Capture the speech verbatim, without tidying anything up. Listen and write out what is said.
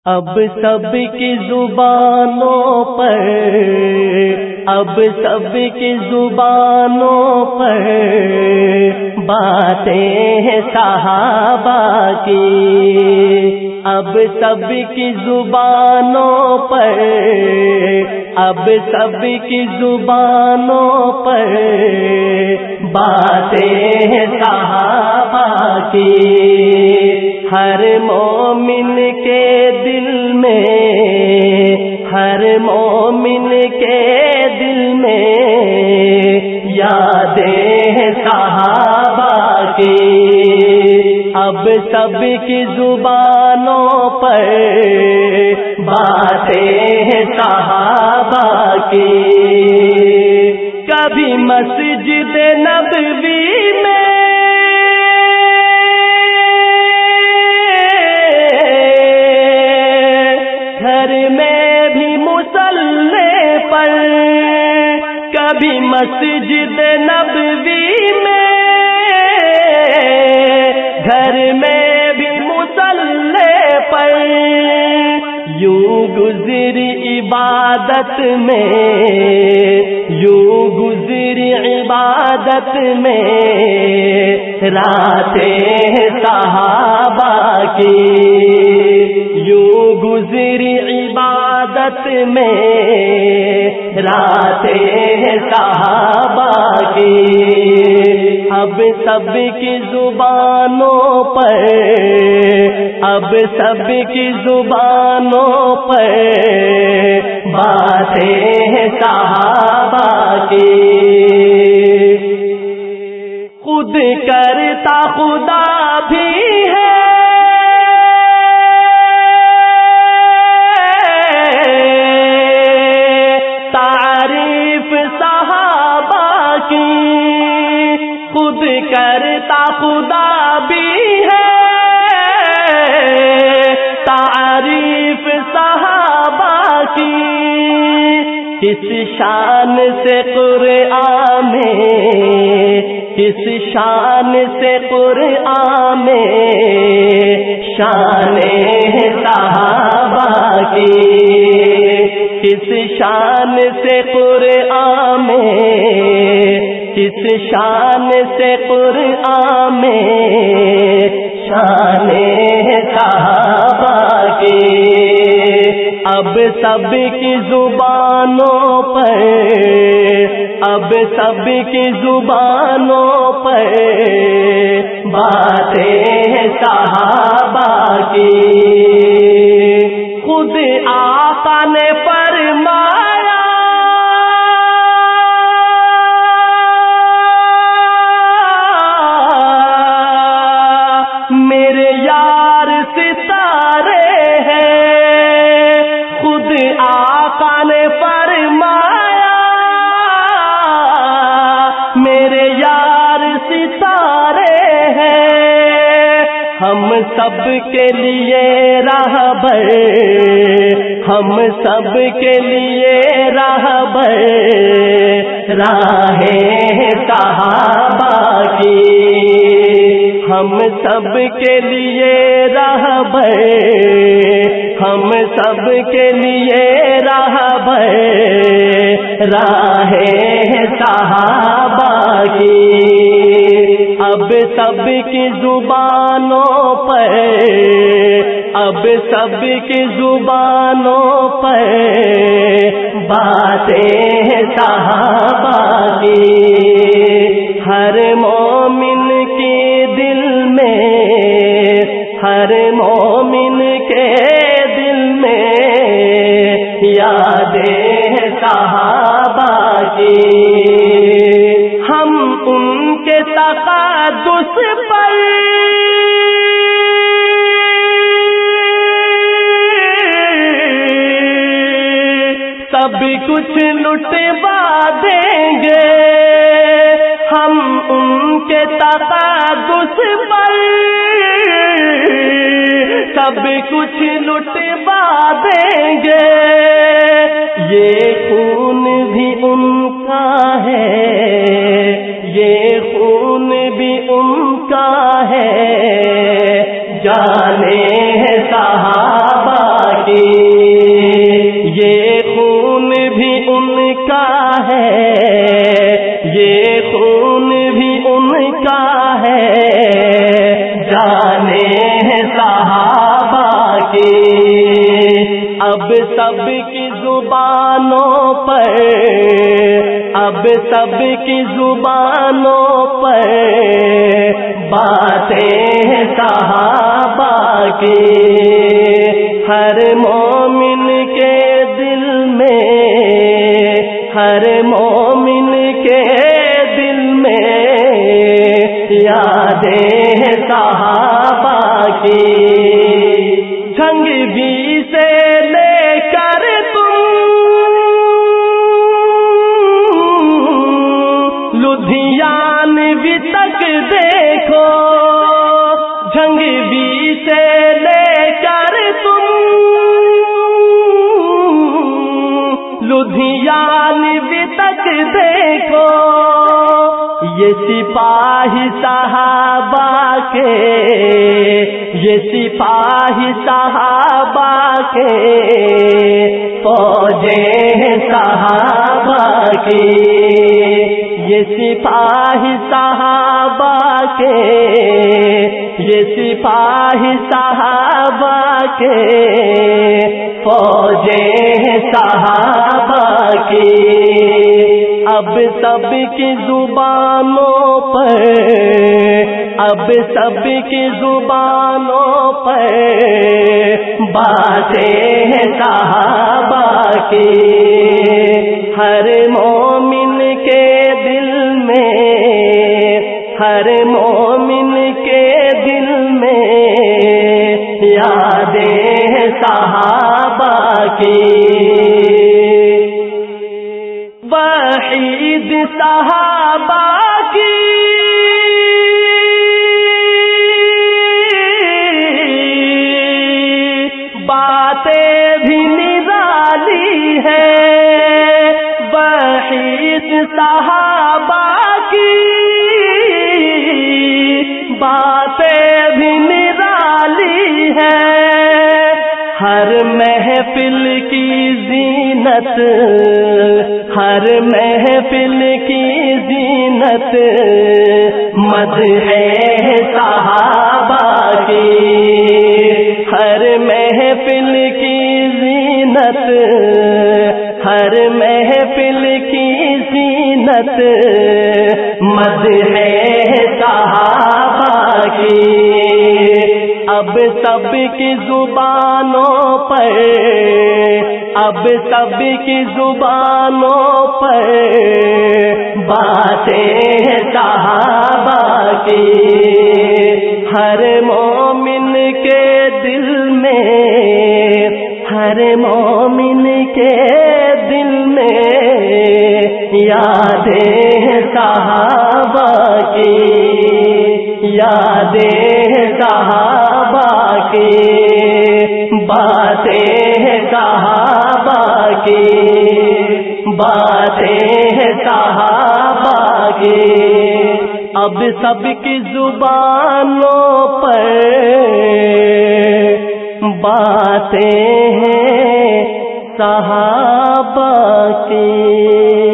اب سب کی زبانوں پر اب سب کی زبانوں پر باتیں ہیں صحابہ کی، اب سب کی زبانوں پر اب سب کی زبانوں پر باتیں ہیں صحابہ کی، ہر مومن کے دل میں ہر مومن کے دل میں یادیں صحابہ کی، اب سب کی زبانوں پر باتیں صحابہ کی، کبھی مسجد نبوی میں گھر میں بھی مصلی پر، کبھی مسجد نبوی میں گھر میں بھی مصلی پر، یوں گزری عبادت میں یوں گزری عبادت میں راتیں صحابہ کی، یوں گزری عبادت میں راتیں صحابہ کی، اب سب کی زبانوں پر اب سب کی زبانوں پر باتیں صحابہ کی، خود کرتا خدا بھی ہے تعریف صحابہ کی، خود کرتا خدا بھی ہے تعریف صحابہ کی، کس شان سے قرآن میں کس شان سے قرآن میں شان صحابہ کی، کس شان سے قرآن میں کس شان سے قرآن میں شان صحابہ کی، اب سب کی زبانوں پر اب سب کی زبانوں پر باتیں صحابہ کی، خود آقا نے فرمایا میرے یار ستارے ہیں، خود آقا نے فرمایا میرے یار ستارے ہیں، ہم سب کے لیے راہبر ہم سب کے لیے راہبر راہیں صحابہ کی، ہم سب کے لیے راہبر ہم سب کے لیے راہبر راہیں صحابہ کی، اب سب کی زبانوں پر اب سب کی زبانوں پر باتیں صحابہ کی، ہر مومن کے دل میں ہر مومن کے دل میں یادیں صحابہ کی، ہم ان کے تقدس پر سب کچھ لٹوا دیں گے، ہم ان کے تقدس پر سب کچھ لٹوا دیں گے، یہ خون بھی ان کا ہے یہ خون بھی ان کا ہے، جانے صحابہ اب سب کی زبانوں پر اب سب کی زبانوں پر باتیں صحابہ کی، ہر مومن کے دل میں ہر مومن کے دل میں یادیں صحابہ کی، جنگ بھی سے لے کر تم لدھیانوی تک دیکھو، جنگ بھی سے لے کر تم لدھیانوی تک دیکھو، یہ سپاہی صحابہ کے یہ سپاہی صحابہ کے فوجیں صحابہ کی، یہ سپاہی صحابہ کے یہ سپاہی صحابہ کے فوجیں صحابہ کی، اب سب کی زبانوں پر اب سب کی زبانوں پر باتیں صحابہ کی، ہر مومن کے دل میں ہر مومن کے دل میں یادیں صحابہ کی، وحید صحابہ کی باتیں بھی نرالی ہے، وحید صحابہ کی باتیں بھی نرالی ہے، ہر محفل کی زینت ہر محفل کی زینت مدح صحابہ کی، ہر محفل کی زینت ہر محفل کی زینت مدح صحابہ کی، اب سب کی زبانوں پر اب سب کی زبانوں پر باتیں صحابہ کی، ہر مومن کے دل میں ہر مومن کے دل میں یادیں صحابہ کی، یادیں صحابہ کی، باتیں صحابہ کی، باتیں صحابہ کی، اب سب کی زبانوں پر باتیں ہیں صحابہ کی۔